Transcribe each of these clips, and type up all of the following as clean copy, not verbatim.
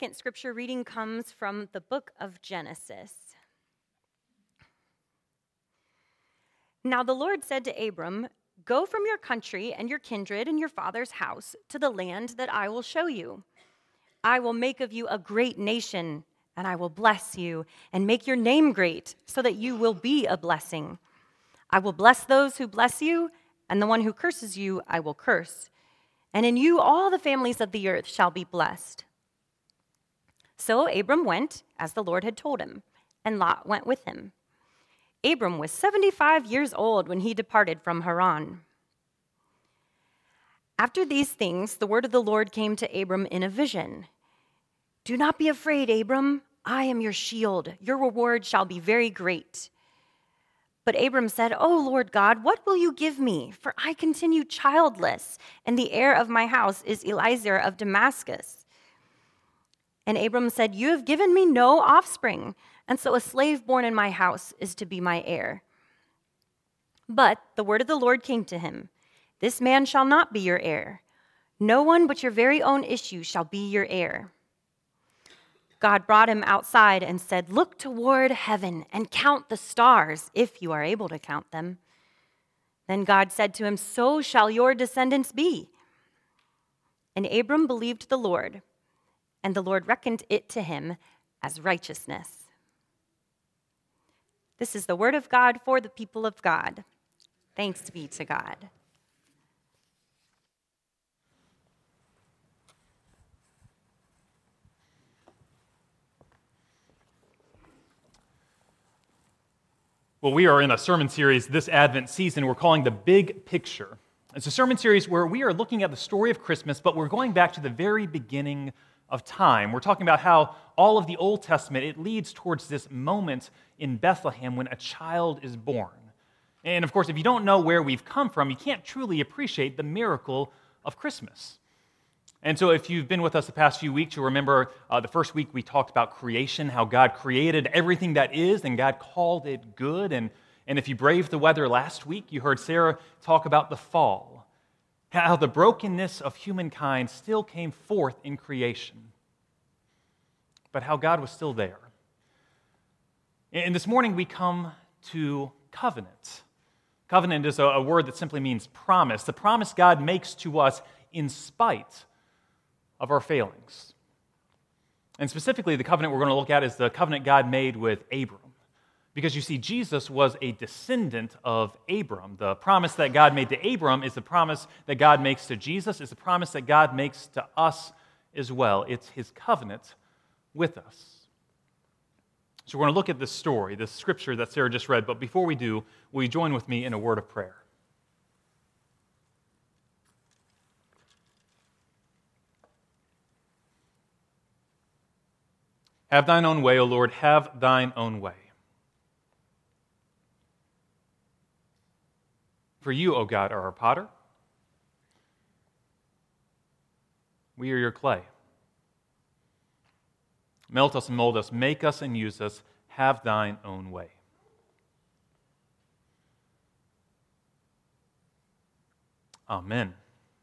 second scripture reading comes from the book of Genesis. Now the Lord said to Abram, "Go from your country and your kindred and your father's house to the land that I will show you. I will make of you a great nation, and I will bless you and make your name great, so that you will be a blessing. I will bless those who bless you, and the one who curses you I will curse. And in you all the families of the earth shall be blessed." So Abram went, as the Lord had told him, and Lot went with him. Abram was 75 years old when he departed from Haran. After these things, the word of the Lord came to Abram in a vision. "Do not be afraid, Abram. I am your shield. Your reward shall be very great." But Abram said, "O Lord God, what will you give me? For I continue childless, and the heir of my house is Eliezer of Damascus." And Abram said, "You have given me no offspring, and so a slave born in my house is to be my heir." But the word of the Lord came to him, "This man shall not be your heir. No one but your very own issue shall be your heir." God brought him outside and said, "Look toward heaven and count the stars, if you are able to count them." Then God said to him, "So shall your descendants be." And Abram believed the Lord, and the Lord reckoned it to him as righteousness. This is the word of God for the people of God. Thanks be to God. Well, we are in a sermon series this Advent season we're calling The Big Picture. It's a sermon series where we are looking at the story of Christmas, but we're going back to the very beginning of time. We're talking about how all of the Old Testament, it leads towards this moment in Bethlehem when a child is born. And of course, if you don't know where we've come from, you can't truly appreciate the miracle of Christmas. And so if you've been with us the past few weeks, you'll remember the first week we talked about creation, how God created everything that is, and God called it good. And if you braved the weather last week, you heard Sarah talk about the fall, how the brokenness of humankind still came forth in creation, but how God was still there. And this morning we come to covenant. Covenant is a word that simply means promise, the promise God makes to us in spite of our failings. And specifically, the covenant we're going to look at is the covenant God made with Abram. Because you see, Jesus was a descendant of Abram. The promise that God made to Abram is the promise that God makes to Jesus. It's the promise that God makes to us as well. It's his covenant with us. So we're going to look at this story, this scripture that Sarah just read. But before we do, will you join with me in a word of prayer? Have thine own way, O Lord, have thine own way. For you, O God, are our potter. We are your clay. Melt us and mold us, make us and use us, have thine own way. Amen.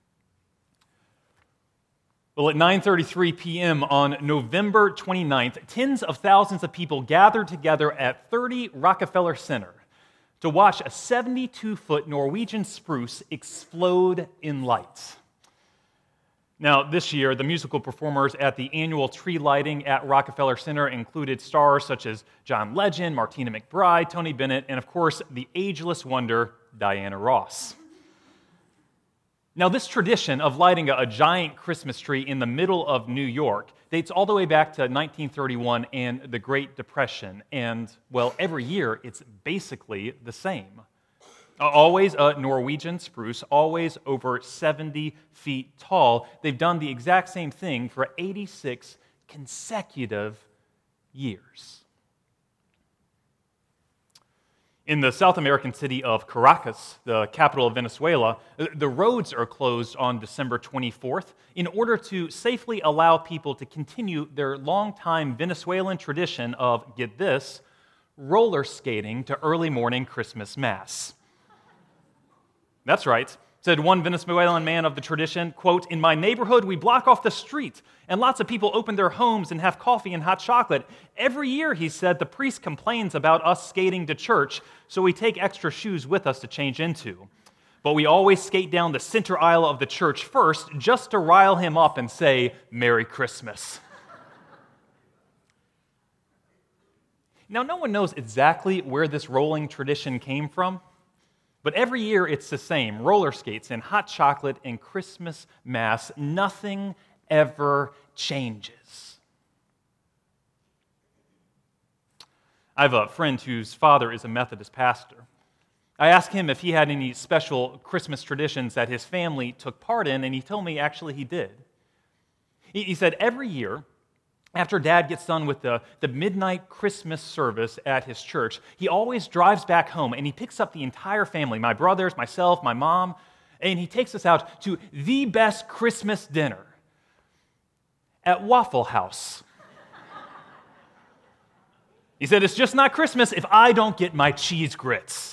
Well, at 9:33 p.m. on November 29th, tens of thousands of people gathered together at 30 Rockefeller Center to watch a 72-foot Norwegian spruce explode in lights. Now, this year, the musical performers at the annual tree lighting at Rockefeller Center included stars such as John Legend, Martina McBride, Tony Bennett, and of course, the ageless wonder, Diana Ross. Now, this tradition of lighting a giant Christmas tree in the middle of New York dates all the way back to 1931 and the Great Depression. And, well, every year it's basically the same. Always a Norwegian spruce, always over 70 feet tall. They've done the exact same thing for 86 consecutive years. In the South American city of Caracas, the capital of Venezuela, the roads are closed on December 24th in order to safely allow people to continue their longtime Venezuelan tradition of, get this, roller skating to early morning Christmas Mass. That's right. Said one Venezuelan man of the tradition, quote, "In my neighborhood, we block off the street, and lots of people open their homes and have coffee and hot chocolate. Every year," he said, "the priest complains about us skating to church, so we take extra shoes with us to change into. But we always skate down the center aisle of the church first, just to rile him up and say, 'Merry Christmas.'" Now, no one knows exactly where this rolling tradition came from, but every year it's the same: roller skates and hot chocolate and Christmas Mass. Nothing ever changes. I have a friend whose father is a Methodist pastor. I asked him if he had any special Christmas traditions that his family took part in, and he told me actually he did. He said every year, after Dad gets done with the midnight Christmas service at his church, he always drives back home and he picks up the entire family, my brothers, myself, my mom, and he takes us out to the best Christmas dinner at Waffle House. He said, "It's just not Christmas if I don't get my cheese grits."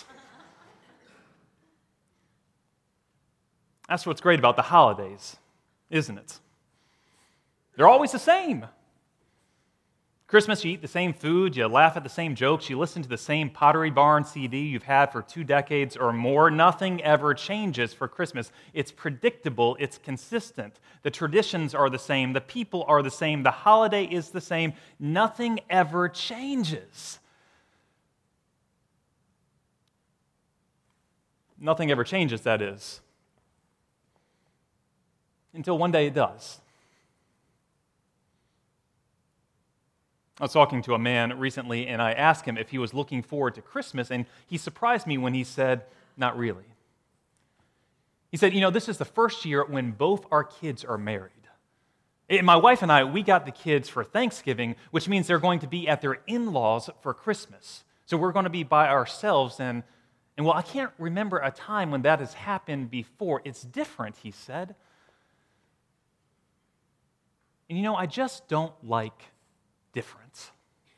That's what's great about the holidays, isn't it? They're always the same. Christmas, you eat the same food, you laugh at the same jokes, you listen to the same Pottery Barn CD you've had for 2 decades or more. Nothing ever changes for Christmas. It's predictable, it's consistent. The traditions are the same, the people are the same, the holiday is the same. Nothing ever changes. Nothing ever changes, that is, until one day it does. I was talking to a man recently, and I asked him if he was looking forward to Christmas, and he surprised me when he said, "Not really." He said, "This is the first year when both our kids are married. And my wife and I, we got the kids for Thanksgiving, which means they're going to be at their in-laws for Christmas. So we're going to be by ourselves, and well, I can't remember a time when that has happened before. It's different," he said. And I just don't like difference.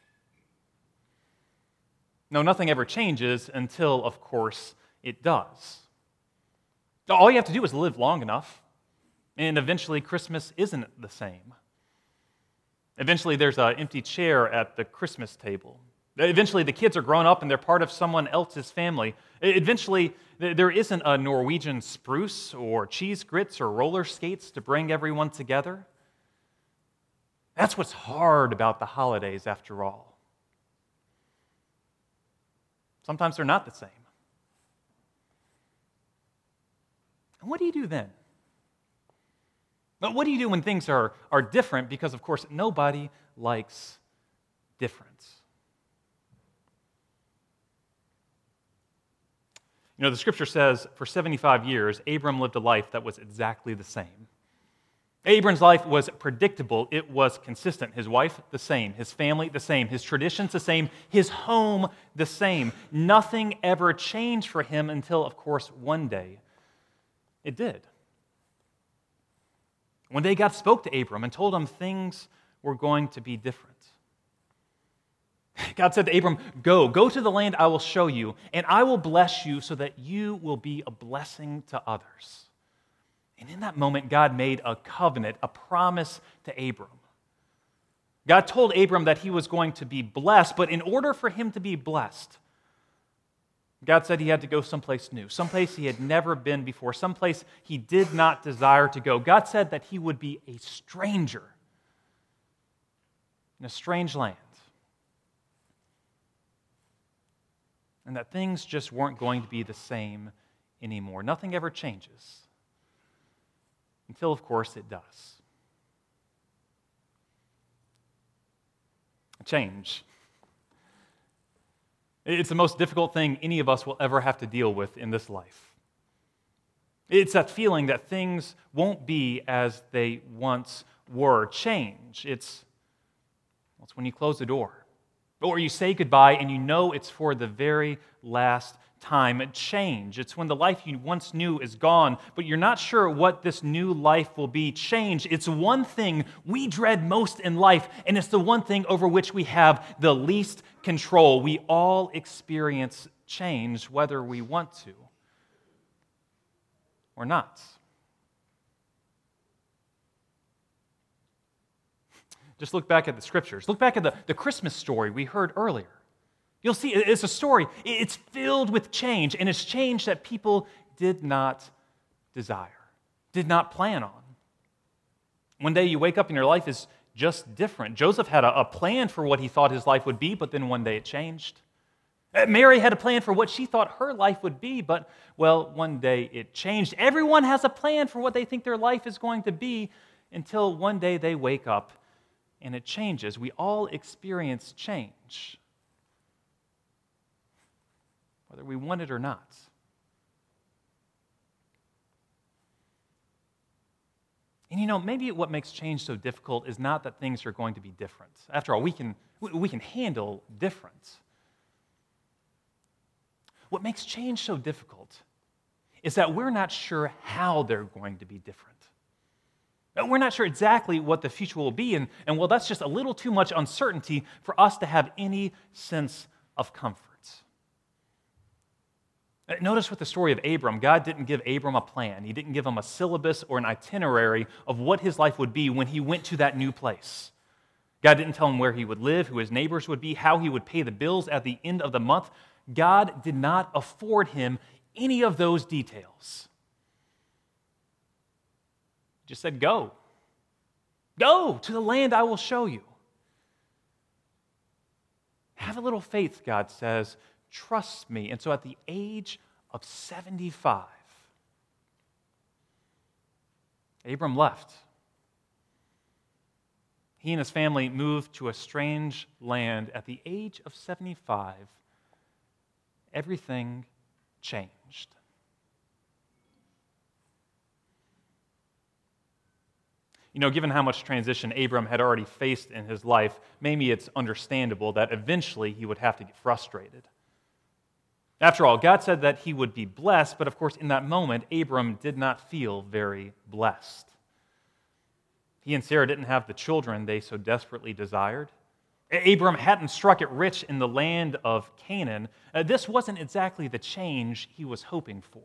No, nothing ever changes until, of course, it does. All you have to do is live long enough, and eventually Christmas isn't the same. Eventually there's an empty chair at the Christmas table. Eventually the kids are grown up and they're part of someone else's family. Eventually there isn't a Norwegian spruce or cheese grits or roller skates to bring everyone together. That's what's hard about the holidays, after all. Sometimes they're not the same. And what do you do then? What do you do when things are different? Because, of course, nobody likes difference. The Scripture says for 75 years, Abram lived a life that was exactly the same. Abram's life was predictable. It was consistent. His wife, the same. His family, the same. His traditions, the same. His home, the same. Nothing ever changed for him until, of course, one day it did. One day God spoke to Abram and told him things were going to be different. God said to Abram, Go to the land I will show you, and I will bless you so that you will be a blessing to others." And in that moment, God made a covenant, a promise to Abram. God told Abram that he was going to be blessed, but in order for him to be blessed, God said he had to go someplace new, someplace he had never been before, someplace he did not desire to go. God said that he would be a stranger in a strange land, and that things just weren't going to be the same anymore. Nothing ever changes. Until, of course, it does. Change. It's the most difficult thing any of us will ever have to deal with in this life. It's that feeling that things won't be as they once were. Change. It's when you close the door, or you say goodbye and you know it's for the very last time. Change. It's when the life you once knew is gone, but you're not sure what this new life will be. Change. It's one thing we dread most in life, and it's the one thing over which we have the least control. We all experience change, whether we want to or not. Just look back at the scriptures. Look back at the Christmas story we heard earlier. You'll see it's a story. It's filled with change, and it's change that people did not desire, did not plan on. One day you wake up and your life is just different. Joseph had a plan for what he thought his life would be, but then one day it changed. Mary had a plan for what she thought her life would be, but, well, one day it changed. Everyone has a plan for what they think their life is going to be until one day they wake up and it changes. We all experience change, whether we want it or not. And maybe what makes change so difficult is not that things are going to be different. After all, we can handle difference. What makes change so difficult is that we're not sure how they're going to be different. We're not sure exactly what the future will be, and well, that's just a little too much uncertainty for us to have any sense of comfort. Notice with the story of Abram, God didn't give Abram a plan. He didn't give him a syllabus or an itinerary of what his life would be when he went to that new place. God didn't tell him where he would live, who his neighbors would be, how he would pay the bills at the end of the month. God did not afford him any of those details. He just said, go. Go to the land I will show you. Have a little faith, God says. Trust me. And so at the age of 75, Abram left. He and his family moved to a strange land. At the age of 75, everything changed. Given how much transition Abram had already faced in his life, maybe it's understandable that eventually he would have to get frustrated. After all, God said that he would be blessed, but of course, in that moment, Abram did not feel very blessed. He and Sarah didn't have the children they so desperately desired. Abram hadn't struck it rich in the land of Canaan. This wasn't exactly the change he was hoping for.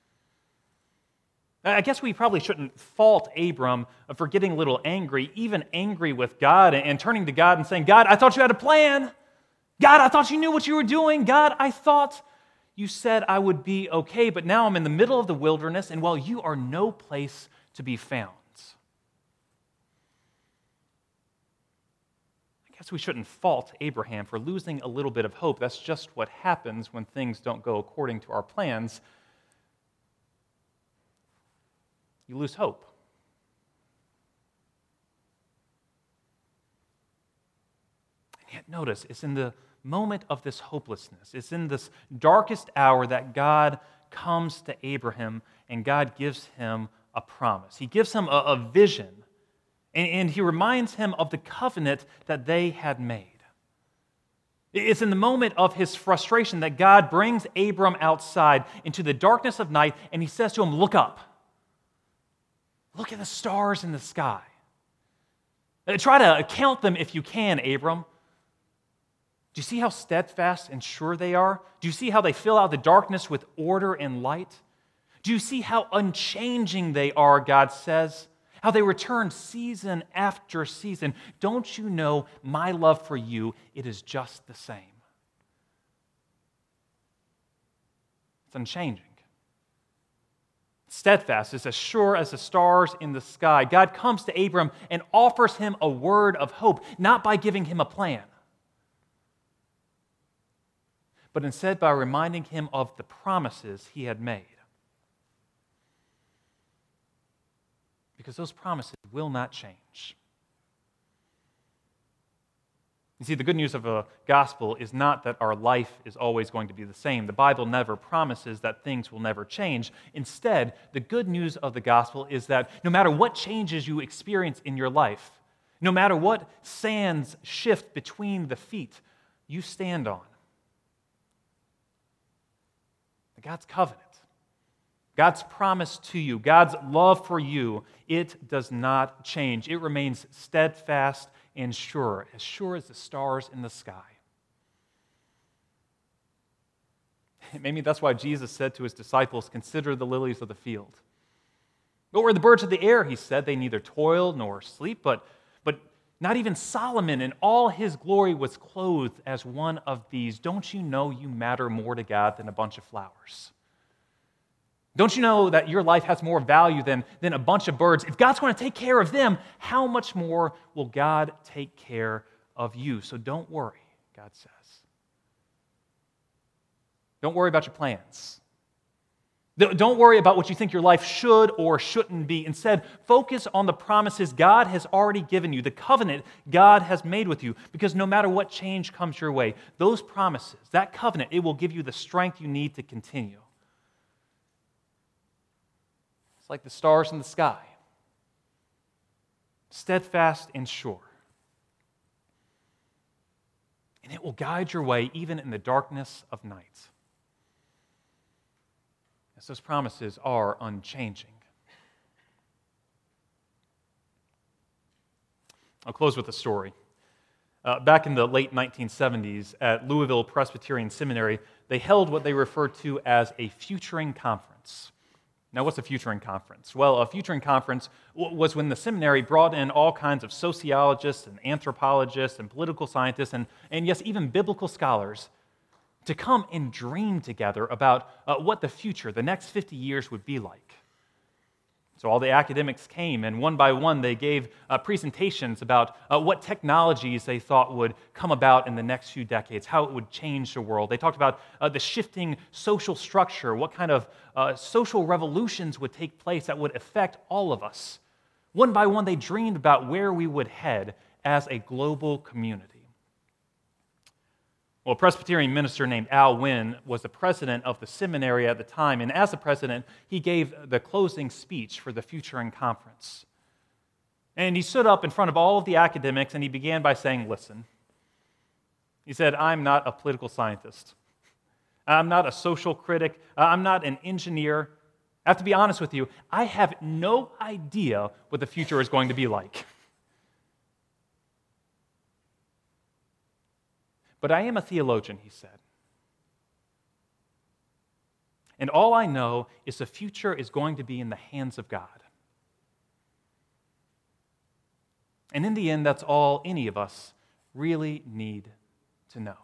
I guess we probably shouldn't fault Abram for getting a little angry, even angry with God, and turning to God and saying, God, I thought you had a plan. God, I thought you knew what you were doing. God, I thought you said I would be okay, but now I'm in the middle of the wilderness, and you are no place to be found. I guess we shouldn't fault Abraham for losing a little bit of hope. That's just what happens when things don't go according to our plans. You lose hope. And yet notice, it's in the moment of this hopelessness, it's in this darkest hour that God comes to Abraham and God gives him a promise. He gives him a vision, and he reminds him of the covenant that they had made. It's in the moment of his frustration that God brings Abram outside into the darkness of night, and he says to him, look up. Look at the stars in the sky. Try to count them if you can, Abram. Do you see how steadfast and sure they are? Do you see how they fill out the darkness with order and light? Do you see how unchanging they are, God says? How they return season after season. Don't you know my love for you, it is just the same. It's unchanging. Steadfast, is as sure as the stars in the sky. God comes to Abram and offers him a word of hope, not by giving him a plan, but instead by reminding him of the promises he had made. Because those promises will not change. You see, the good news of the gospel is not that our life is always going to be the same. The Bible never promises that things will never change. Instead, the good news of the gospel is that no matter what changes you experience in your life, no matter what sands shift between the feet you stand on, God's covenant, God's promise to you, God's love for you, it does not change. It remains steadfast and sure as the stars in the sky. Maybe that's why Jesus said to his disciples, consider the lilies of the field. Or the birds of the air, he said, they neither toil nor sleep, but not even Solomon in all his glory was clothed as one of these. Don't you know you matter more to God than a bunch of flowers? Don't you know that your life has more value than a bunch of birds? If God's going to take care of them, how much more will God take care of you? So don't worry, God says. Don't worry about your plans. Don't worry about what you think your life should or shouldn't be. Instead, focus on the promises God has already given you, the covenant God has made with you, because no matter what change comes your way, those promises, that covenant, it will give you the strength you need to continue. It's like the stars in the sky, steadfast and sure. And it will guide your way even in the darkness of night. As those promises are unchanging. I'll close with a story. Back in the late 1970s at Louisville Presbyterian Seminary, they held what they referred to as a Futuring Conference. Now, what's a Futuring Conference? Well, a Futuring Conference was when the seminary brought in all kinds of sociologists and anthropologists and political scientists and yes, even biblical scholars to come and dream together about what the future, the next 50 years would be like. So all the academics came, and one by one they gave presentations about what technologies they thought would come about in the next few decades, how it would change the world. They talked about the shifting social structure, what kind of social revolutions would take place that would affect all of us. One by one they dreamed about where we would head as a global community. Well, a Presbyterian minister named Al Wynn was the president of the seminary at the time, and as the president, he gave the closing speech for the Futuring Conference. And he stood up in front of all of the academics, and he began by saying, listen, he said, I'm not a political scientist. I'm not a social critic. I'm not an engineer. I have to be honest with you, I have no idea what the future is going to be like. But I am a theologian, he said. And all I know is the future is going to be in the hands of God. And in the end, that's all any of us really need to know.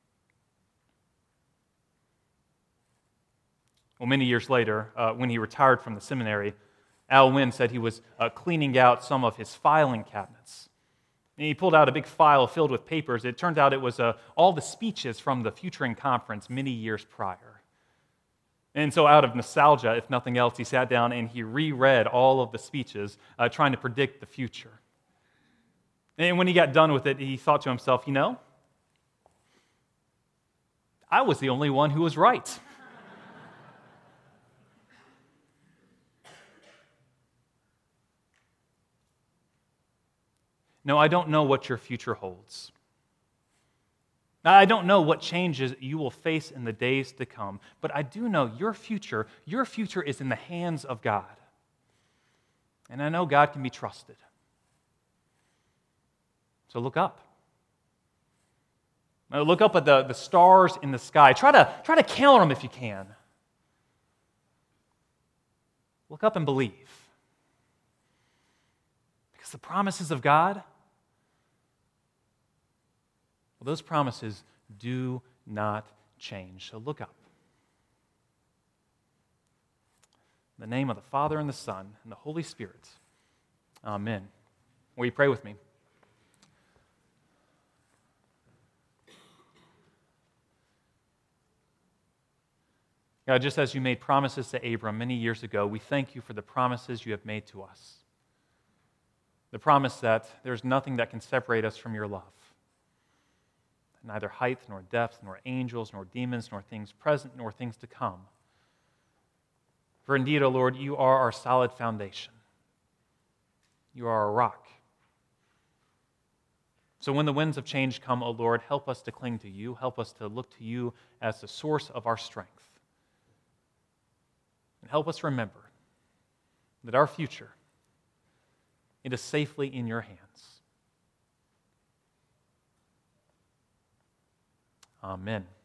Well, many years later, when he retired from the seminary, Al Wynn said he was cleaning out some of his filing cabinets. And he pulled out a big file filled with papers. It turned out it was all the speeches from the Futuring Conference many years prior. And so out of nostalgia, if nothing else, he sat down and he reread all of the speeches, trying to predict the future. And when he got done with it, he thought to himself, I was the only one who was right. No, I don't know what your future holds. I don't know what changes you will face in the days to come, but I do know your future is in the hands of God. And I know God can be trusted. So look up. Now look up at the stars in the sky. Try to count them if you can. Look up and believe. Because the promises of God, well, those promises do not change. So look up. In the name of the Father and the Son and the Holy Spirit. Amen. Will you pray with me? God, just as you made promises to Abram many years ago, we thank you for the promises you have made to us. The promise that there's nothing that can separate us from your love. Neither height, nor depth, nor angels, nor demons, nor things present, nor things to come. For indeed, O Lord, you are our solid foundation. You are our rock. So when the winds of change come, O Lord, help us to cling to you. Help us to look to you as the source of our strength. And help us remember that our future, it is safely in your hands. Amen.